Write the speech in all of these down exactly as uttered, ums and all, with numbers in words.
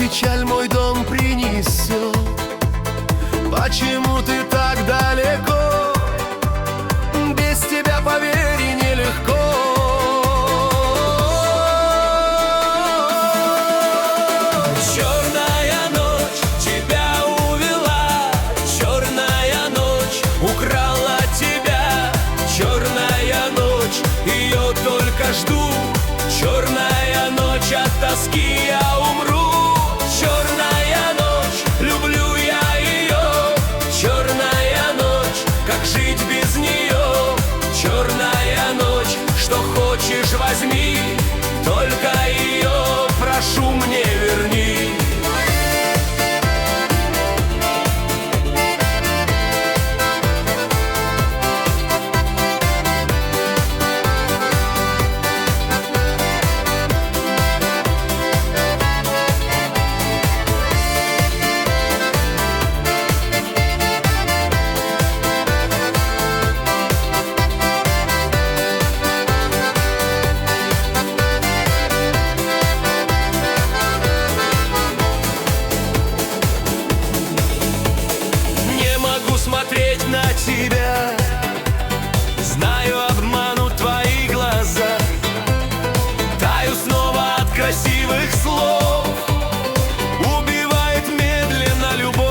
печаль мой дом принесет. Почему ты так далеко? Без тебя, поверь, нелегко. Черная ночь тебя увела, черная ночь украла тебя, черная ночь, ее только жду, черная ночь, от тоски я умру. Черная ночь, люблю я ее, черная ночь, как жить без нее? Черная ночь, что хочешь возьми, только ее прошу мне верни. Смотреть на тебя, знаю, обманут твои глаза, таю снова от красивых слов, убивает медленно любовь.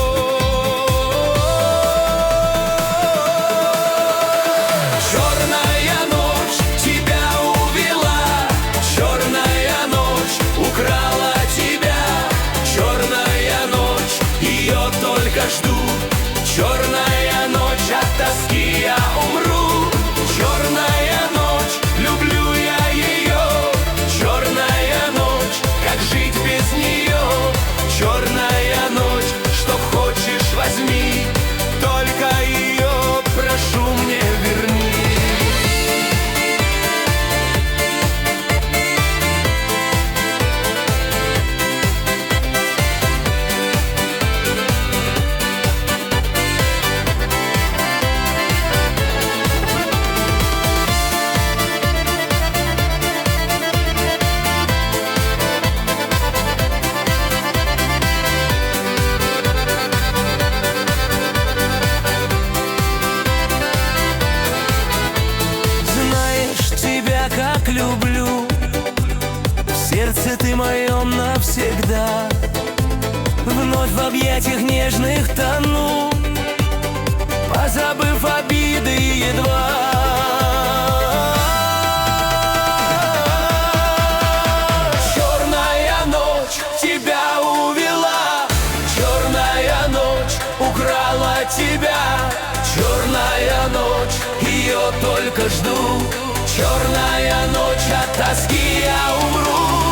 Черная ночь тебя увела, черная ночь украла тебя, черная ночь, ее только жду. Черная ночь, от тоски я умру. Черная ночь, люблю я ее. Черная ночь, как жить без нее? Черная ночь, что хочешь возьми, только ее прошу мне верни. Как люблю, в сердце ты моем навсегда, вновь в объятиях нежных тону, позабыв обиды едва. Черная ночь тебя увела, черная ночь украла тебя, черная ночь, ее только жду. Черная ночь, от тоски я умру.